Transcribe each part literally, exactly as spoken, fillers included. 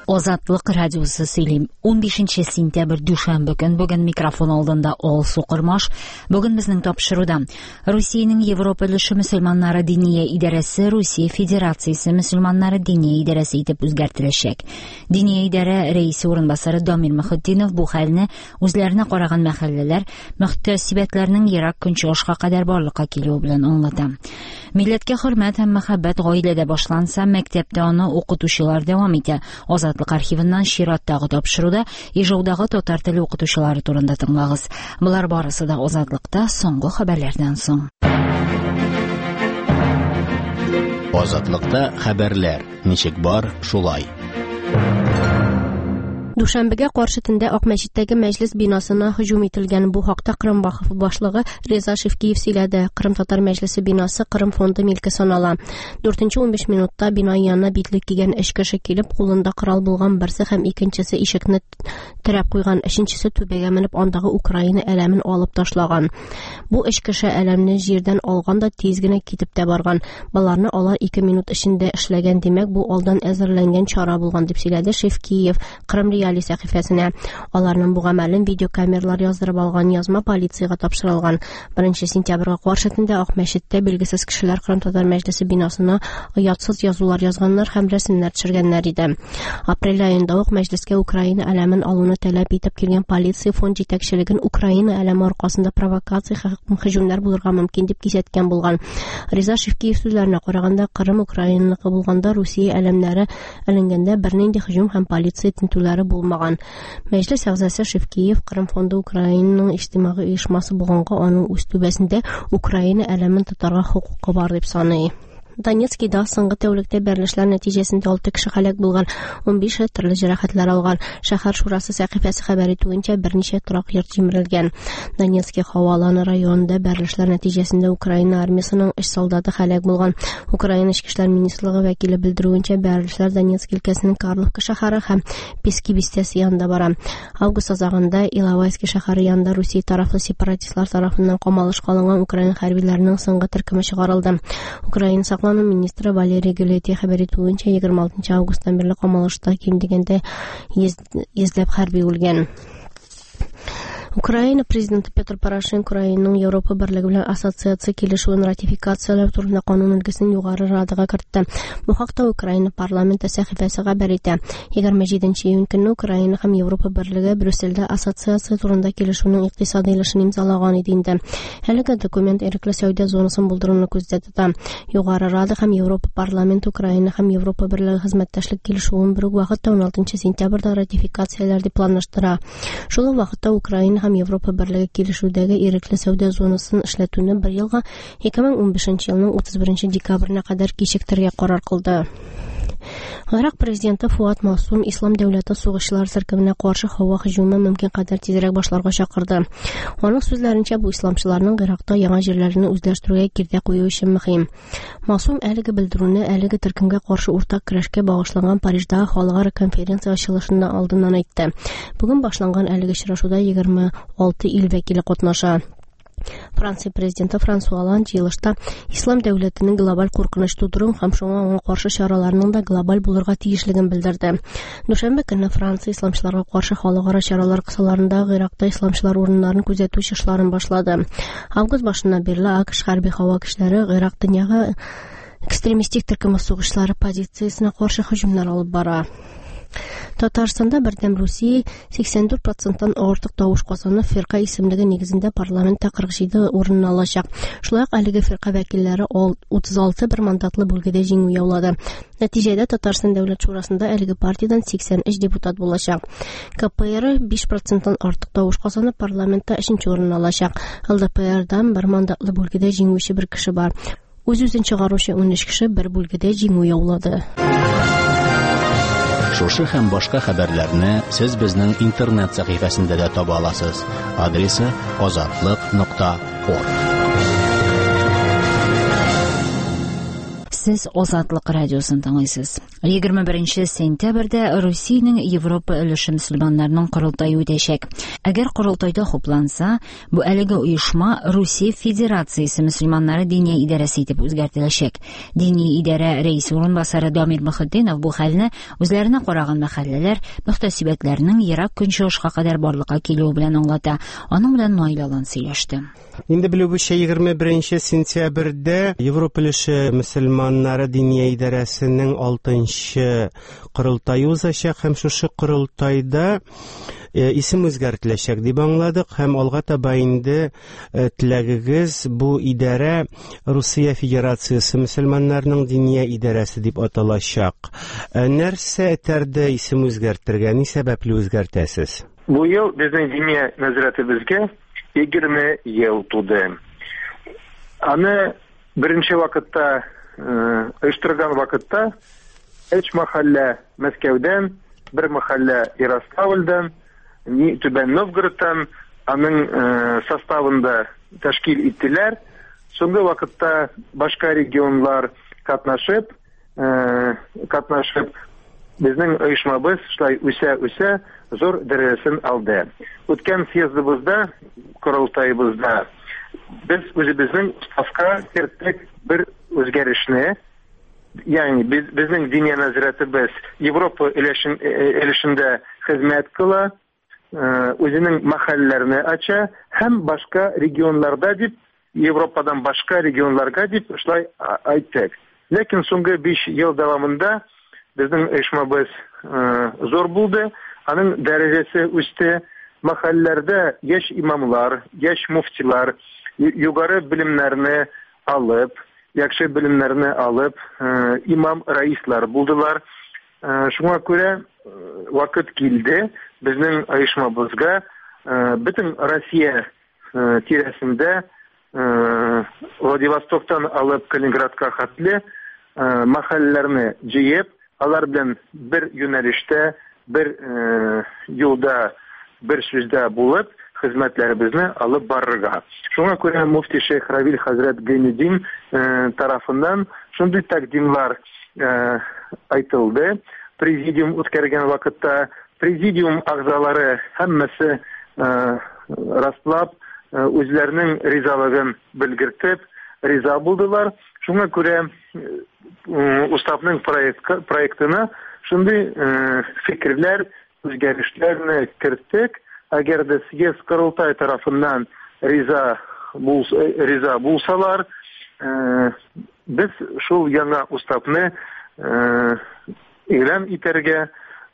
Азатлык радиосы сөйлим. он бишенче сентябрь дүшәмбе көн. Бүген микрофон алдында Ол Сукырмаш. Бүген безнең тапшыруда Русиянең Европа өлеше мөселманнары диния идарәсе Русия Федерациясе мөселманнары диния идарәсе итеп үзгәртеләчәк. Диния идарә рәисе урынбасары Дамир Мөхәддинов бу хәлне үзләренә караган мәхәлләләр, мөхтәсибәтләрнең ерак көнчыгышка кадәр барлыкка килүе белән аңлата. Милләткә хөрмәт һәм мәхәббәт гаиләдә башланса, мәктәптә аны укытучылар дәвам итә. Азатлык архивыннан чираттагы тапшыруда Ижаудагы татар теле укытучылары турында тыңлагыз. Булар барысы да Азатлыкта соңгы хәбәрләрдән соң. Азатлыкта хәбәрләр. Ничек бар, шулай. Дүшәмбегә каршы төндә Ак мәчеттәге мәҗлес бинасына һөҗүм ителгән. Бу хакта Кырым Бахов башлыгы Реза Шевкиев сөйләде. Кырым татар мәҗлесе бинасы Кырым фонды милке санала. дүртенче ун биш минутта бина янына битлек кигән өч кеше килеп, кулында корал булган берсе һәм икенчесе ишекне терәп куйган, өченчесе түбәгә менеп андагы Украина әләмен алып ташлаган. Бу өч кеше әләмне җирдән алган да тиз генә китеп тә барган. Баларны алар ике минут эчендә эшләгән, димәк, бу алдан әзерләнгән чара булган дип сөйләде Шевкиев Кырым Али сәхифәсенә. Аларның бу гамәлен видеокамералар яздырып алган, язма полициягә тапшырылган. беренче сентябрьгә каршы төндә Ак мәчеттә белгесез кешеләр Кырым татар мәҗлесе бинасына оятсыз язулар язганнар һәм рәсемнәр төшергәннәр иде. Апрель аенда ук мәҗлескә Украина әләмен алуны таләп итеп килгән полиция фонд җитәкчелеген Украина әләме аркасында провокация һәм һөҗүмнәр булырга мөмкин дип кисәткән булган. Реза Шевкиев сүзләренә караганда, Кырым Украинаныкы булганда Русия әләмнәре эленгәндә бернинди һөҗүм һәм полиция тинтүләре булмаган. Мәҗлес әгъзасы Шевкиев Кырым фонды Украинаның иҗтимагый оешмасы булганга, аның үз түбәсендә Украина әләмен тотарга хукукы бар дип саный. Донецкийда соңгы тәүлектә бәрелешләр нәтиҗәсендә алты кеше хәлак булган, ун бише төрле җәрәхәтләр алган. Шәһәр шурасы сәхифәсе хәбәр итүенчә, берничә торак йорт җимерелгән. Донецкий һаваланы районында бәрелешләр нәтиҗәсендә Украина армиясының өч солдаты хәлак булган. Украина эчке эшләр министрлыгы вәкиле белдерүенчә, бәрелешләр Донецк өлкәсенең Карловка шәһәре һәм Пески бистәсе янында бара. Август азагында Иловайский шәһәре янында Русия тарафлы сепаратистлар тарафыннан камалышка алынган Украина хәрбиләренең соңгы төркеме чыгарылды. Украина Саклану министры Валерий Галетий хәбәр итүенчә, егерме алтынчы августтан бирле камалышта ким дигәндә йөзләп хәрби үлгән. Украина президенты Петр Порошенко Украинаның Европа берлеге белән ассоциация килешүен ратификацияләү турында канун өлгесен югары радага кертте. Бу хакта Украина парламенты сәхифәсе хәбәр итә. егерме җиденче июнь көнне Украина һәм Европа берлеге Брюссельдә ассоциация турында килешүнең икътисади өлешен имзалаган иде инде. Әлеге документ ирекле сәүдә зонасын булдыруны күздә тота. Югары рада һәм Европа парламенты Украина һәм Европа берлеге хезмәттәшлек килешүен бер үк вакытта он алтынчы сентябрьдә ратификацияләр дип планлаштыра. Шул ук вакытта Украина һәм Европа берлеге килешүдәге ирекле сәүдә зонасын эшләтүне бер елга ике мең ун бишенче елның утыз беренче декабренә кадәр кичектергә карар кылды. Ирак президенты Фуат Масум Ислам дәүләте сугышчылар церковенә каршы һава һөҗүме мөмкин кадәр тизрәк башларга чакырды. Аның сүзләренчә, бу исламчыларның Иракта яңа җирләрне үзләштерүгә киртә кую өчен мөһим. Масум әлеге белдерүне әлеге төркемгә каршы уртак көрәшкә багышланган Париждагы халыкара конференция ачылышында алдыннан әйтте. Бүген башланган әлеге очрашуда егерме алты ил вәкиле катнаша. Франция президенты Франсуа Олланд җыелышта ислам дәүләтенең глобаль куркыныч тудыру һәм шуңа аңа каршы чараларының да глобаль булырга тиешлеген белдерде. Дүшәмбе көнне Франция исламчыларга каршы халыкара чаралар кысаларында Иракта исламчылар урыннарын күзәтү эшләрен башлады. Август башыннан бирле АКШ хәрби һава көчләре Ирак дөньяга экстремистик төркеме сугышлары позициясенә каршы һөҗүмнәр алып бара. Татарстанда бердәм Русия сиксән дүрт проценттан артык тавыш казаны фирка исемлеге нигезендә парламентта кырык җиде урын алачак. Шулай ук әлеге фирка вәкилләре утыз алты бер мандатлы бүлгедә җиңү яулады. Нәтиҗәдә Татарстан дәүләт шурасында әлеге партиядан сиксән өч депутат булачак. КПР биш проценттан артык тавыш казаны парламентта өченче урын алачак. ЛДПРдан бер мандатлы бүлгедә җиңүче бер кеше бар. Үз-үзен чыгаручы ун өч кеше бер бүлгедә җиңү яулады. Шушы һәм башка хәбәрләрне сез безнең интернет сәхифәсендә дә таба аласыз. Адресы азатлык нокта орг. Сез Азатлык радиосын тыңлыйсыз. егерме беренче сентябрьдә Русиянең Европа өлеше мөселманнарының корылтае үтәчәк. Әгәр корылтайда хупланса, бу әлеге оешма Русия Федерациясе мөселманнары дини идарәсе итеп үзгәртеләчәк. Дини идарә рәисе урынбасары Дамир Мөхәддинов бу хәлне үзләренә караган мәхәлләләр мөхтәсибәтләренең ерак көнчыгышка кадәр барлыкка килүе белән аңлата. Аның белән Наилалан сөйләште. Инде белүебезчә егерме беренче сентябрьдә Европа өлеше мөселманнары дини идарәсенең алтынчы корылтае узачак һәм шушы корылтайда исем үзгәртеләчәк дип аңладык һәм алга таба инде теләгегез бу идарә Русия Федерациясе мөселманнарының дини идарәсе дип аталачак. Нәрсә этәрдә исем үзгәртергә, ни сәбәпле үзгәртәсез? Бу ел безнең дини нәзәрәтебезгә егерме ел туды. Аны беренче вакытта оештырган вакытта өч мәхәллә Мәскәүдән, бер мәхәллә Ярославльдән, Түбән Новгородтан аның составында тәшкил иттеләр. Соңгы вакытта башка регионлар катнашып, катнашып безнең оешмабыз шулай үсә-үсә зур дәрәҗәсен алды. Үткән съездыбызда, корылтайыбызда без үзебезнең уставка керттек бер үзгәрешне, ягъни безнең дини нәзәрәтебез Европа өлешендә хезмәт кыла, үзенең мәхәлләләрне ача һәм башка регионларда дип, Европадан башка регионларга дип шулай әйттек. Ләкин соңгы биш ел дәвамында безнең оешмабыз зур булды, аның дәрәҗәсе үсте. Мәхәлләрдә яшь имамлар, яшь муфтилар югары белемнәрне алып, яхшы белемнәрне алып, имам раислар булдылар. Шуңа күрә вакыт килде безнең оешмабызга бөтен Россия тирәсендә Владивостоктан алып Калининградка хәтле мәхәлләләрне җыеп, алар белән бер юнәлештә, бер юлда, бер сүздә булып, хезмәтләребезне алып барырга. Шуңа күрә муфти Шейх Равил хәзрәт Гайнетдин тарафыннан шундый тәкъдимләр айтылды. Президиум үткәргән вакытта президиум әгъзалары һәммәсе раслап, үзләренең ризалыгын белгертеп, риза булдылар. Шуңа күрә уставның проектына шундый фикерләр, үзгәрешләрне керттек. Әгәр дә съезд корылтай тарафыннан риза булсалар, без шул яңа уставны игълан итәргә,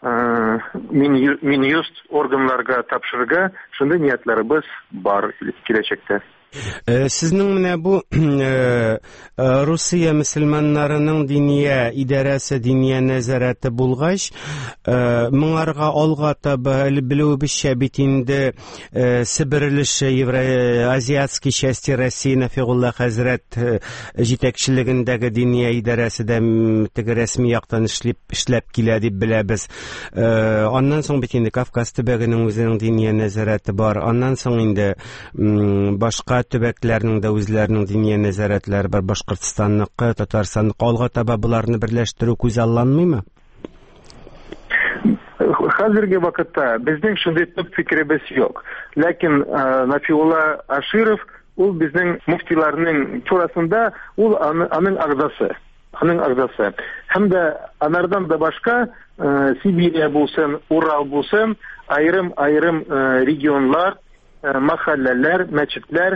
Минюст органнарга тапшырырга шундый ниятләребез бар киләчәктә. Сезнең менә бу Русия мөселманнарының диния идарәсе, диния нәзарәте булгач, моңарга алга таба белүебезчә бит инде Себер өлеше Евразиатский части России Нафигулла хәзрәт җитәкчелегендәге диния идарәсе дә теге рәсми яктан эшләп килә дип беләбез. Аннан соң бит инде Кавказ төбәгенең үзенең диния нәзарәте бар. Аннан соң инде башка төбәкләрнең дә үзләренең дини нәзарәтләре бар. Башкортстанныкы, Татарстанныкы, алга таба буларны берләштерү күзалланмыймы? Хәзерге вакытта безнең шундый төп фикеребез юк. Ләкин Нафиулла Аширов ул безнең муфтиларның турасында ул аның агзасы, аның агзасы. Һәм дә анардан да башка Сибирия булсын, Урал булсын, айрым-айрым регионлар, мәхәлләләр, мәчетләр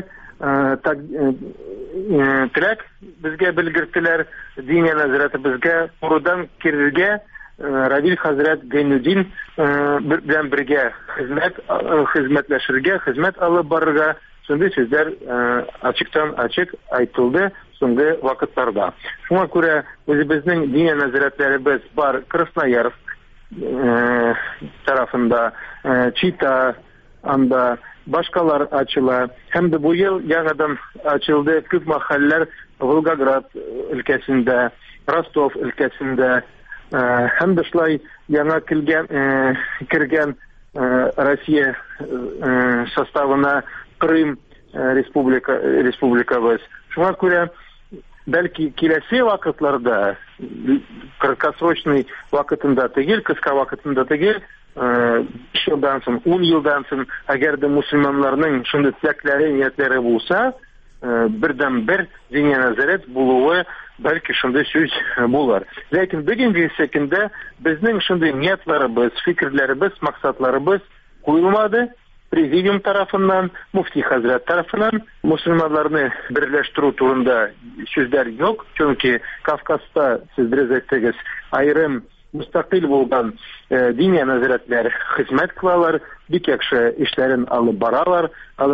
теләк безгә белгертеләр, дини нәзарәте безгә турыдан кирергә Равил хәзрәт Гайнетдин белән бергә хезмәт хезмәтләшергә, хезмәт алып барырга, шундый сүзләр ачыктан ачык айтылды соңгы вакытларда. Шуңа күрә үзебезнең дини нәзарәтләребез бар Красноярск тарафында, Чита, анда башкалар ачыла. Һәм дә бу ел яңадан ачылды күп мәхәлләләр Волгоград өлкәсендә, Ростов өлкәсендә. Һәм дә шулай яңа килгән кергән Россия составына Крым республика республикабыз. Шуңа күрә бәлки киләсе вакытларда краткосрочный вакытында түгел, кыска вакытында түгел, биш елдан соң, ун елдан соң, әгәр дә мусульманнарның шундый теләкләре, ниятләре булса, бердән-бер диния назарат булуы бәлки шундый сүз булыр. Ләкин бүгенге секендә безнең шундый ниятларыбыз, фикерләребез, максатларыбыз куелмады. Президиум тарафыннан, муфти хәзрәт тарафыннан мусульманларны берләштерү турында сүзләр юк. Чөнки Кавказда, сез дөрес әйттегез, айрым мустақил булган диния назаратлар хезмәт кылалар, бик яхшы эшләрен алып баралар.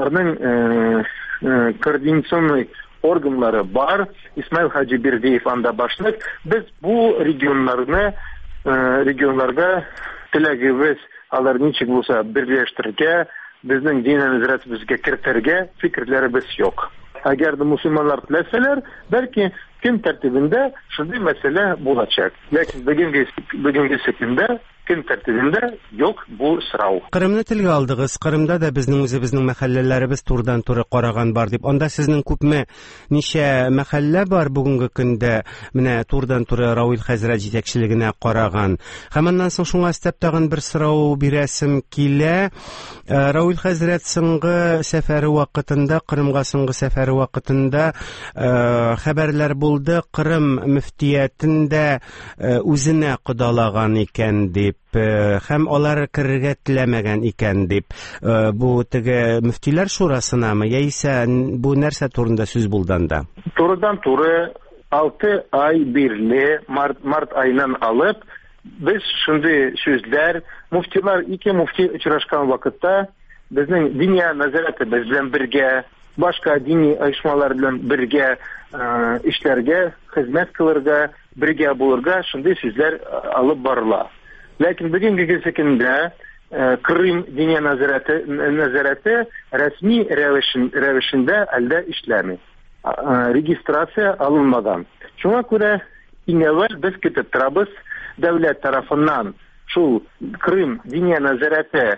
Аларның координационный органнары бар. Исмаил Хаҗибердиев анда башлык. Без бу регионнарны регионнарга теләгебез, алар ничек булса берләштерергә, безнең диния назаратыбызга кертергә фикерләребез юк. Әгәр дә мусульманнар теләсәләр, бәлки көн тәртибендә шундый мәсьәлә булачак. Ләкин бүгенге бүгенге секундда көн тәртибендә юк бу сорау. Кырымны телгә алдыгыз. Кырымда да безнең үзебезнең мәхәлләләребез турыдан-туры караган бар дип. Анда сезнең күпме, ничә мәхәллә бар бүгенге көндә менә турыдан-туры Рауил хәзрәт җитәкчелегенә караган. Һәм аннан соң шуңа өстәп тагын бер сорау бирәсем килә. Рауил хәзрәт соңгы сәфәре вакытында, Кырымга соңгы сәфәре вакытында хәбәрләр булды, Кырым мөфтиятендә үзенә кыдалаган икән дип, һәм алар керергә теләмәгән икән дип. Бу теге мөфтиләр шурасынамы, яисә бу нәрсә турында сүз булды анда? Турыдан-туры алты ай бирле, март, март айынан алып, без шундый сүзләр, муфтилар, ике муфти очрашкан вакытта, безнең диния назараты белән бергә, башка дини оешмалар белән бергә эшләргә, хезмәт кылырга, бергә булырга шундый сүзләр алып барыла. Ләкин бүгенге секундә Кырым диния назараты назараты рәсми рәвешендә әлдә эшләми. Регистрация алынмаган. Шуңа күрә иң әүвәл без көтеп торабыз дәүләт тарафыннан шул Кырым диния назараты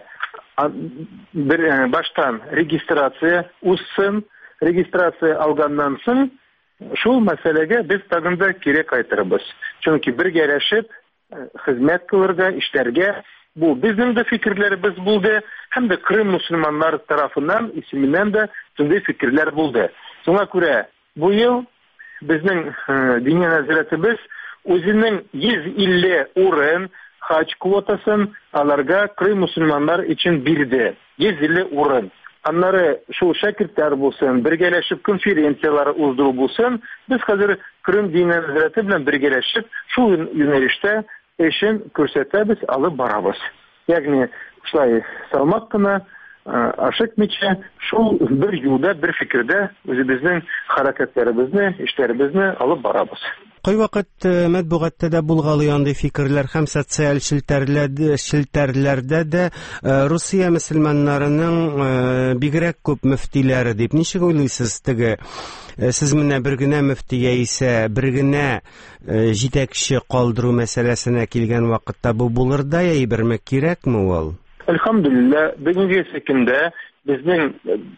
бер баштан регистрация узсын, регистрация алганнан соң шул мәсьәләгә без тагында кире кайтырбыз. Чөнки бергәләшеп хезмәт кылырга, эшләргә, бу безнең дә фикерләребез булды, һәм дә Кырым мусульманнар тарафыннан исеменнән дә шундый фикерләр булды. Шуңа күрә бу ел безнең диния назаратыбыз үзенең йөз илле урын хаҗ квотасын аларга Кырым мусульманнар өчен бирде. йөз илле урын. Аннары шул шәкертләр булсын, бергәләшеп конференциялар уздыру булсын, без хәзер Кырым диния назараты белән бергәләшеп шул юнәлештә эшен күрсәтәбез, алып барабыз. Ягъни шулай салмак кына, ашыкмыйча, шул бер юлда, бер фикердә үзебезнең хәрәкәтләребезне, эшләребезне алып барабыз. Кайвакыт матбугатта да булгалый андый фикерләр һәм социаль шелтәрләрдә дә Русия мөселманнарының бигрәк күп мөфтиләре дип. Ничек уйлыйсыз теге? Сез менә бер генә мөфти яисә бер генә җитәкче калдыру мәсьәләсенә килгән вакытта бу булыр да әйберме, кирәкме ул? Әлхәмдүлилләh, бүгенге секундә безнең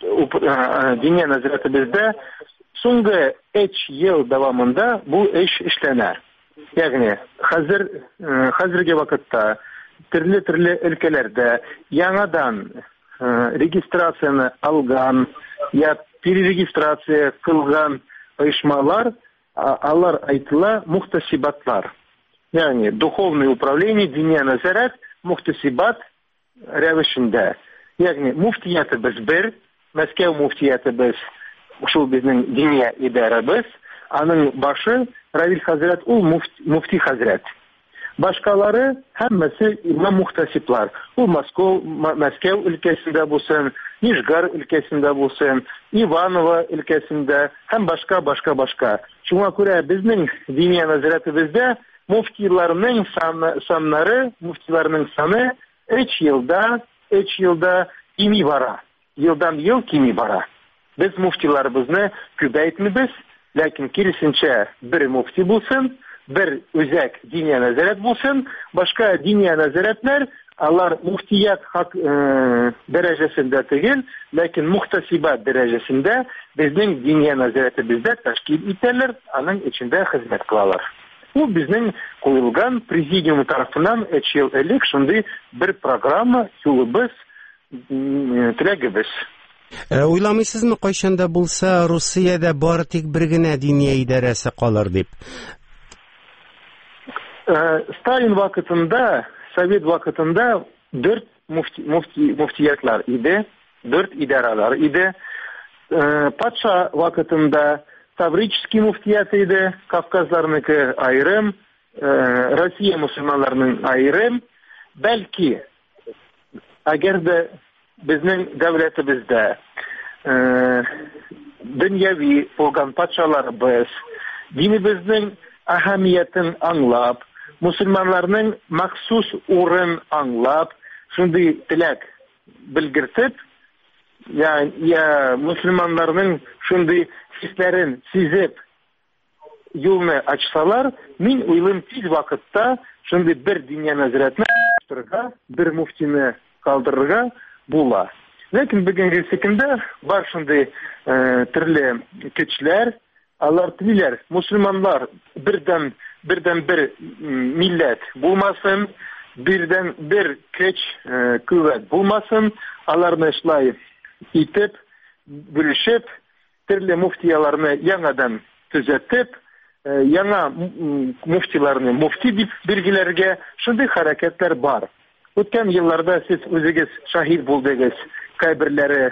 диния назаратыбызда соңгы өч ел дәвамында бу эш эшләнә. Ягъни хәзер хәзерге вакытта төрле-төрле өлкәләрдә яңадан регистрацияны алган, я перерегистрация кылган оешмалар, алар әйтелә мухтасибатлар. Ягъни духовное управление, диния назарат, мухтасибат рәвешендә. Ягъни муфтиятыбыз бер, Мәскәү муфтиятыбыз шул безнең диния идарәбез, аның башы Равил хәзрәт, ул муфти хәзрәт. Башкалары һәммәсе имам мухтасиблар. Ул Москва, Мәскәү өлкәсендә булсын, Нижгар өлкәсендә булсын, Иваново өлкәсендә һәм башка, башка, башка. Шуңа күрә безнең диния назаратыбызда муфтиларның саннары, муфтиларның саны өч елда, өч елда кими бара. Елдан ел кими бара. Без муфтиларыбызны күбәйтмибез, ләкин киресенчә бер муфти булсын, бер үзәк диния назарат булсын, башка диния назаратлар алар муфтият хак дәрәҗәсендә түгел, ләкин мухтасибат дәрәҗәсендә безнең диния нәзарәтебездә тәшкил итәләр, аның içендә хезмәт кылалар. Бу безнең куелган президиум тарафыннан өч ел элек шундый бер программа, юлыбыз, теләгебез. Уйламыйсызмы, кайчанда булса Русиядә бары тик бер генә диния идарәсе калыр дип? Сталин вакытында, Совет вакытында дүрт муфти, муфти, муфтиятлар иде, дүрт идаралар иде. Патша вакытында Таврический муфтият иде, Кавказларныкы айрым, Россия мусульманларының айрым. Бәлки, әгәр дә безнең дәүләтебездә дөньяви булган патшаларыбыз динебезнең әһәмиятен аңлап, мусульманларның махсус урын аңлап, шундый теләк белгертеп, я, я мусульманларның шундый хисләрен сизеп юлны ачсалар, мин уйлыйм тиз вакытта шундый бер диния нәзарәтне ачтырырга, бер муфтины калдырырга була. Ләкин бүгенге секундә бар шундый төрле көчләр, алар телиләр, мусульманлар бердән бердән бер милләт булмасын, бердән бер көч куәт булмасын, аларны шулай итеп, бүлешеп, төрле муфтияларны яңадан төзәтеп, яңа муфтиларны муфти дип билгеләргә шундый хәрәкәтләр бар. Үткән елларда сез үзегез шаһид булдыгыз, кайберләре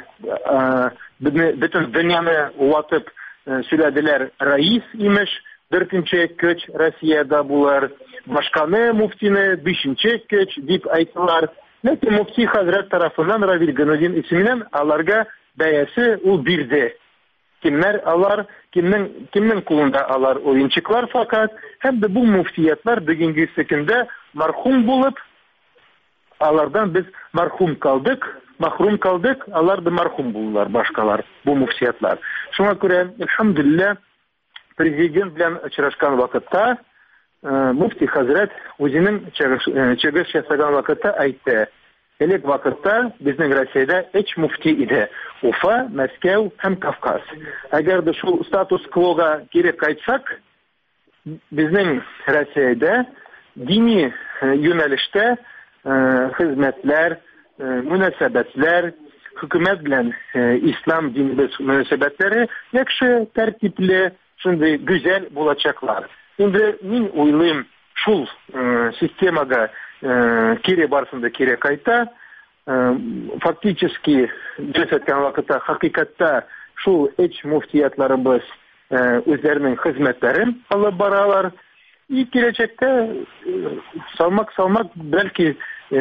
бөтен дөньяны ватып сөйләделәр, раис имеш, дүртенче көч Россиядә булар, башканы муфтины бишенче көч дип әйттеләр. Ләкин муфти хәзрәт тарафыннан Равил Гайнутдин исеменнән аларга бәясе ул бирде. Кимнәр алар, кимнең кимнең кулында алар уенчыклар факат, һәм дә бу муфтиятлар бүгенге секундә мархум булып, алардан без мархум калдык, махрум калдык, алар да мархум булдылар башкалар, бу муфтиятлар. Шуңа күрә, әлхәмдүлилләh, президент белән очрашкан вакытта муфти хәзрәт үзенең чыгыш ясаган вакытта әйтте. Элек вакытта безнең Россиядә өч муфти иде: Уфа, Мәскәү һәм Кавказ. Әгәр дә шул статус-квога кире кайтсак, безнең Россиядә дини юнәлештә хезмәтләр, мөнәсәбәтләр, хөкүмәт белән ислам дини мөнәсәбәтләре яхшы тәртипле, шундый гүзәл булачаклар. Инде мин уйлыйм, шул системага кире барсында кире кайта, фактически җәсәткән вакытта хакыйкатта шул эч муфтиятларыбыз үзләренең хезмәтләрен алып баралар. И киләчәктә салмак-салмак бәлки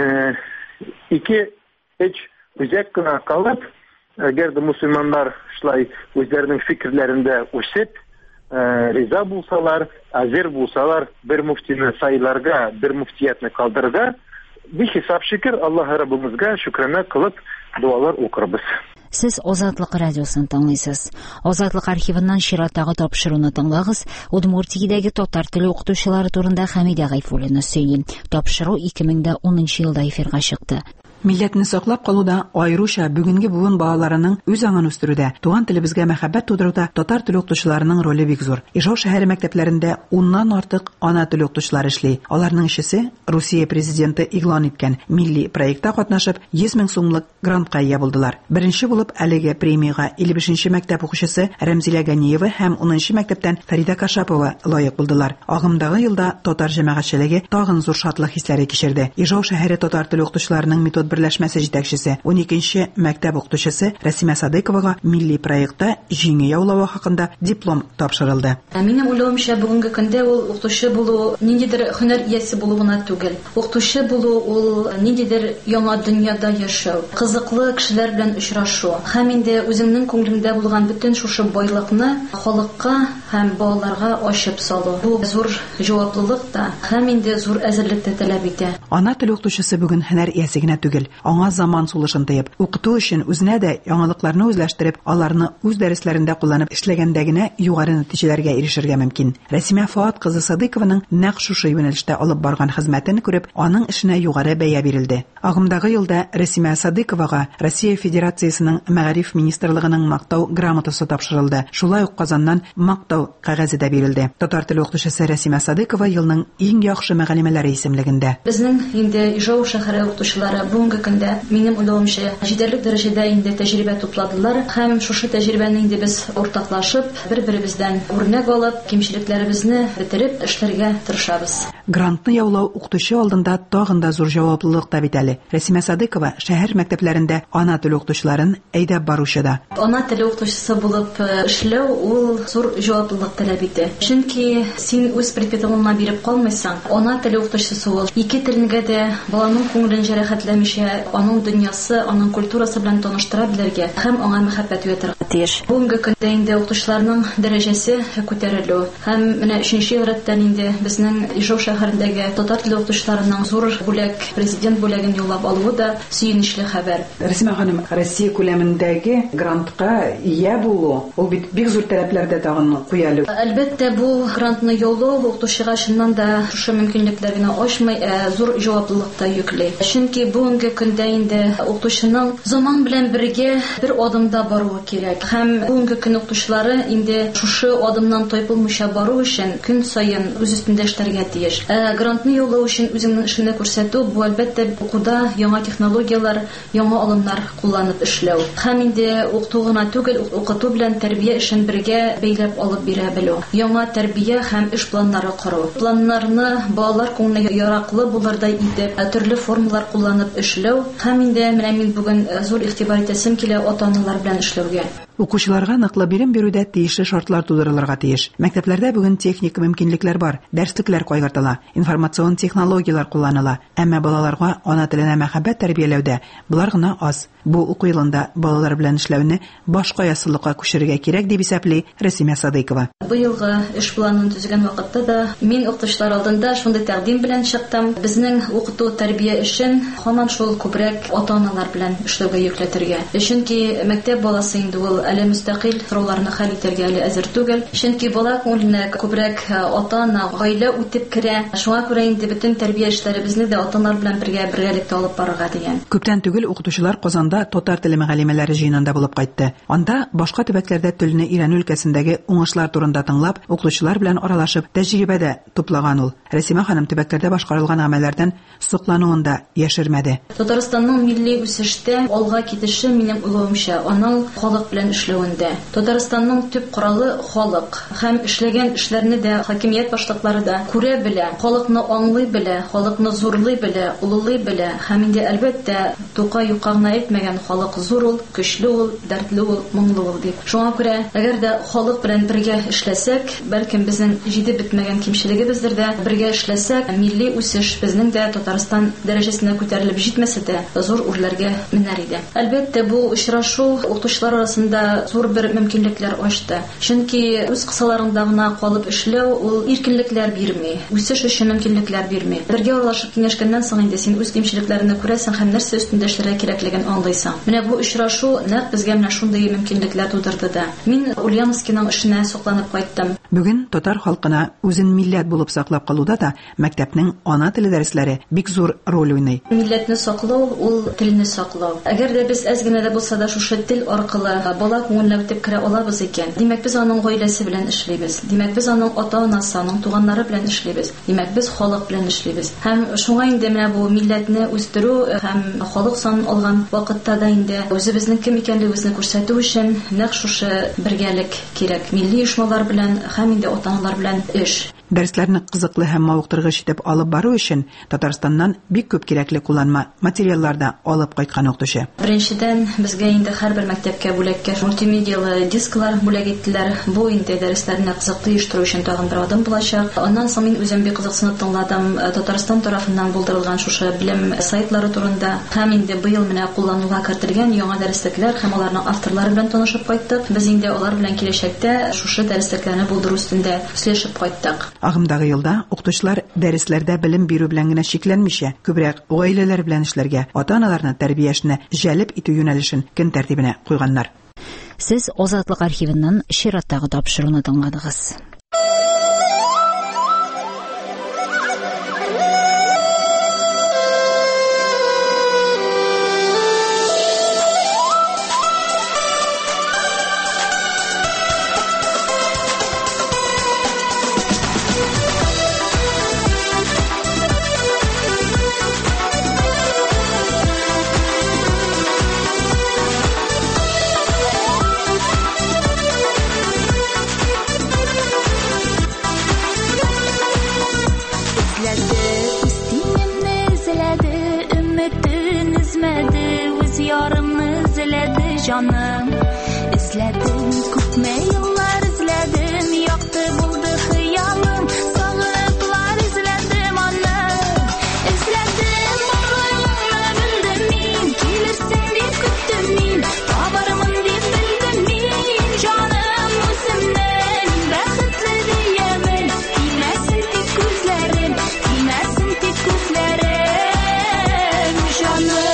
ике эч үзәк кына калып, әгәр дә мусульманнар шулай үзләренең фикерләрендә үсеп, риза булсалар, әзер булсалар, бер муфтины сайларга, бер муфтиятны калдырырга, бихисап шөкер, Аллаһ Раббыбызга шөкранә кылып дуалар укырбыз. Сез Азатлык радиосын тыңлыйсыз. Азатлык архивыннан чираттагы тапшыруны тыңлагыз. Удмуртиядәге татар теле укытучылары турында Хәмидә Гайфуллина сөйли. Тапшыру ике мең унынчы елда эфирга чыкты. Милләтне саклап калуда, айрыша бүгенге буын балаларының үз аңын үстерүдә, туган телебезгә мәхәббәт тудыруда татар теле укытучыларының роле бик зур. Ижау шәһәре мәктәпләрендә уннан артык ана теле укытучылары эшли. Аларның ишесе Русия президенты игълан иткән милли проектта катнашып, йөз мең сумлык грантка ия булдылар. Беренче булып әлеге премиягә илле бишенче мәктәп укучысы Рәмзилә Ганиева һәм унынчы мәктәптән Фарида Кашапова лаек булдылар. Агымдагы елда татар җәмәгатьчелеге тагын зур шатлык хисләре кичерде. Ижау шәһәре татар теле укытучыларының метод берләшмәсе җитәкчесе, уникенче мәктәп укытучысы Рәсимә Садыйковага милли проектта җиңү яулавы хакында диплом тапшырылды. Минем уйлавымча, бүгенге көндә ул укытучы булу ниндидер һөнәр иясе булу гына түгел. Укытучы булу ул ниндидер яңа дөньяда яшәү, кызыклы кешеләр белән очрашу. Һәм инде үзеңнең күңелеңдә булган бөтен шушы байлыкны халыкка һәм балаларга ачып салу. Бу зур җаваплылык та һәм инде зур әзерлек тә таләп итә. Ана теле укытучысы бүген һөнәр иясе генә түгел, түгел, аңа заман сулышын тыеп, укыту өчен үзенә дә яңалыкларны үзләштереп, аларны үз дәресләрендә кулланып эшләгәндә генә югары нәтиҗәләргә ирешергә мөмкин. Рәсимә Фуат кызы Садыкованың нәкъ шушы юнәлештә алып барган хезмәтен күреп, аның эшенә югары бәя бирелде. Агымдагы елда Рәсимә Садыковага Россия Федерациясенең Мәгариф министрлыгының мактау грамотасы тапшырылды. Шулай ук Казаннан мактау кәгазе дә бирелде. Татар теле укытучысы Рәсимә Садыкова елның иң яхшы мәгълүматлары исемлегендә. Безнең инде Ижау шәһәре укытучылары бүгенге көндә минем уйлавымча җитәрлек дәрәҗәдә инде тәҗрибә тупладылар һәм шушы тәҗрибәне инде без уртаклашып, бер-беребездән үрнәк алып, кимчелекләребезне бетереп эшләргә тырышабыз. Грантны яулау укытучы алдында тагын да зур җаваплылык та бит әле. Рәсимә Садыкова шәһәр мәктәпләрендә ана теле укытучыларын әйдәп баручы да. Ана теле укытучысы булып эшләү ул зур җаваплылык таләп итә. Чөнки син үз предметыңа биреп калмыйсың. Ана теле укытучысы ул ике телгә дә баланың күңелен җәрәхәтләмичә, аның дөньясы, аның культурасы белән таныштыра белергә һәм аңа мәхәббәт уятырга тиеш. Бүгенге көндә инде укытучыларның дәрәҗәсе күтәрелү һәм менә өченче градтан инде безнең Ижау шәһәрендәге татар теле укытучыларының зур бүләк, президент бүләген юллап алуы да сөенечле хәбәр. Рәсимә ханым, Россия күләмендәге грантка ия булу, ул бит бик зур таләпләрдә тагын куялы. Әлбәттә, бу грантны яулау укытучыга чыннан да шушы мөмкинлекләр генә ачмый, зур җаваплылык та йөкле. Чөнки бүгенге көндә инде укытучының заман белән бергә бер адымда баруы кирәк. Һәм бүгенге көн укытучылары инде шушы адымнан тайпылмыйча бару өчен көн саен үз өстендә эшләргә тиеш. Грантны яулау өчен үзеңнең эшеңне күрсәтү, бу әлбәттә укуда яңа технологиялар, яңа алымнар кулланып эшләү. Һәм инде укыту гына түгел, укыту белән тәрбия эшен бергә бәйләп алып бирә белү. Яңа тәрбия һәм эш планнары кору. Планнарны балалар күңеленә яраклы булырдай итеп, төрле формалар кулланып эшләү. Һәм инде менә мин бүген зур игътибар итәсем килә ата-аналар белән эшләүгә. Укучыларга ныклы бирем бирүдә тиешле шартлар тудырылырга тиеш. Мәктәпләрдә бүген техник мөмкинлекләр бар, дәrsлекләр кайгыртыла, информацион технологиялар кулланыла. Әмма балаларга ана теленә мәхәббәт тәрбияләүдә булар гына аз. Бу уку елында балалар белән эшләүне башка ясыллыкка күчерергә кирәк дип исәпли Рәсимә Садыкова. Быелгы эш планын төзегән вакытта да мин укытучылар алдында шундый тәкъдим белән чыктым. Безнең укыту тәрбия эшен һаман шул күбрәк ата-аналар белән эшләүгә йөкләтергә. Чөнки мәктәп баласы инде ул әле мөстәкыйль сорауларны хәл итәргә әле әзер түгел. Чөнки бала күңеленә күбрәк ата-ана, гаилә үтеп керә. Шуңа күрә инде бөтен тәрбия эшләребезне дә ата-аналар белән бергә бергәлектә алып барырга дигән. Күптән түгел укытучылар Казанда татар теле мәгълүматлары җыенында булып кайтты. Анда башка төбәкләрдә телне өйрәнү өлкәсендәге уңышлар турында тыңлап, укытучылар белән аралашып, тәҗрибәдә туплаган ул. Рәсимә ханым төбәкләрдә башкарылган гамәлләрдән соклануын да яшермәде. Татарстанның милли үсештә алга китеше минем уйлавымча аның халык белән эшләвендә. Татарстанның төп коралы халык һәм эшләгән эшләрне дә хакимият башлыклары да күрә белә, халыкны аңлый белә, халыкны зурлый белә, улылый белә һәм инде әлбәттә тука юка гына әйтмәгән халык зур ул, көчле ул, дәртле ул, моңлы ул дип. Шуңа күрә, әгәр дә халык белән бергә эшләсәк, бәлкем безнең җиде бетмәгән кимчелегебездер дә бергә эшләсәк, милли үсеш безнең дә Татарстан дәрәҗәсенә күтәрелеп җитмәсә дә зур үрләргә менәр иде. Әлбәттә, бу очрашу укытучылар арасында зур бер мөмкинлекләр ачты. Чөнки үз кысаларында гына калып эшләү ул иркенлекләр бирми, үсеш өчен мөмкинлекләр бирми. Бергә аралашып киңәшкәннән соң инде син үз кимчелекләрне күрәсең һәм нәрсә өстендә эшләргә кирәклеген аңлыйсың. Менә бу очрашу нәкъ безгә менә шундый мөмкинлекләр тудырды да. Мин Ульяновскиның эшенә сокланып кайттым. Бүген татар халкына үзен милләт булып саклап калуда да мәктәпнең ана теле дәресләре бик зур роль уйный. Милләтне саклау ул телне саклау. Әгәр дә без әз генә дә булса да шушы тел аркылы бала күңеленә үтеп керә алабыз икән, димәк без аның гаиләсе белән эшлибез. Димәк без аның ата-анасы, аның туганнары белән эшлибез. Димәк без халык белән эшлибез. Һәм шуңа инде менә бу милләтне үстерү һәм халык санын алган вакытта да инде үзебезнең кем икәнлегебезне күрсәтү өчен нәкъ шушы бергәлек кирәк. Милли оешмалар белән һәм инде ата-аналар белән эш. Дәресләрне кызыклы һәм мавыктыргыч итеп алып бару өчен Татарстаннан бик күп кирәкле кулланма материалларда алып кайткан укытучы. Беренчедән безгә инде һәрбер мәктәпкә бүләккә мультимедиалы дисклар бүләк иттеләр. Бу инде дәресләрне кызыклы оештыру өчен тагын бер адым булачак. Аннан соң мин үзем бик кызыксынып тыңладым Татарстан тарафыннан булдырылган шушы белем сайтлары турында. Һәм инде быел менә куллануга кертелгән яңа дәреслекләр һәм аларның авторлары белән танышып кайттык. Без инде алар белән киләчәктә шушы дәреслекләрне булдыру өстендә сөйләшеп кайттык. Агымдагы елда укытучылар дәресләрдә белем бирү белән генә шикләнмичә, күбрәк гаиләләр белән эшләргә, ата-аналарны тәрбияшне җәлеп итү юнәлешен көн тәртибенә куйганнар. Сез Азатлык архивыннан чираттагы тапшыруны тыңладыгыз. Canım izledim, küpme yıllar izledim, yaktı buldu hıyalım, sağlıklar izledim annem, izledim bağrımla bildim min, gelirsin deyip küttüm min, tabarımın deyip bildim min, canım özümden bəxtli diyemin, bilmesin tek gözlerim, bilmesin tek gözlerim, canım.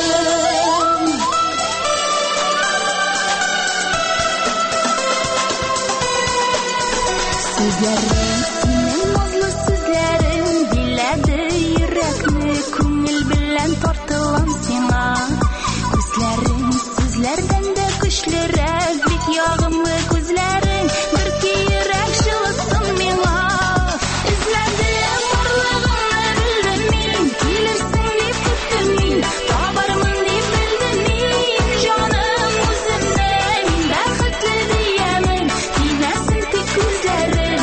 Sözlerim, senin nazlı sözlerin, biledi yürekni, көңіл bilen tartılan sana. Gözlerin, sözlerden de güçlürek, bik yağımlı gözlerin, bir ki yürek şılısın mila. İzledim, varlığını bildim min, gelirsin deyip küttüm min, tabarımın deyip bildim min, canım özümden, bəxtli diyemin, bilmesin tek gözlerim.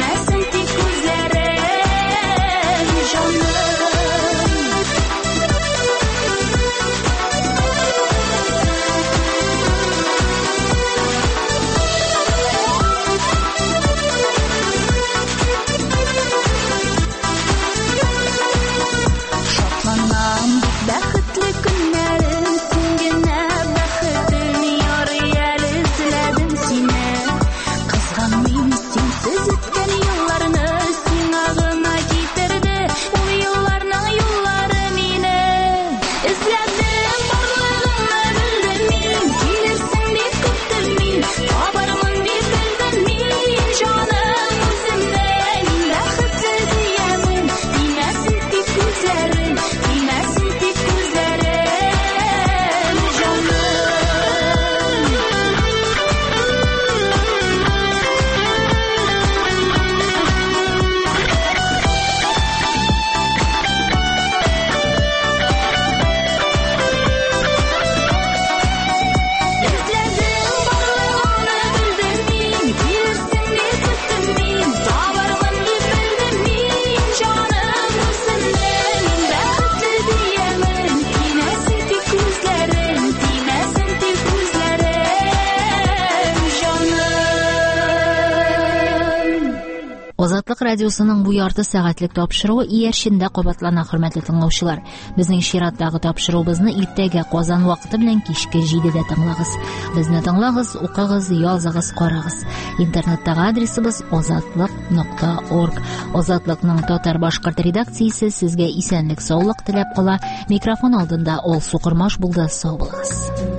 Азатлык радиосының бу ярты сәгатьлек тапшыруы иярчендә кабатлана, хөрмәтле тыңлаучылар. Безнең чираттагы тапшыруыбызны иртәгә Казан вакыты белән кичке җидедә тыңлагыз. Безне тыңлагыз, укыгыз, языгыз, карагыз. Интернеттагы адресыбыз азатлык нокта орг. Азатлыкның татар-башкорт редакциясе сезгә исәнлек, саулык теләп кала. Микрофон алдында Алсу Кырмаш булды. Сау булыгыз.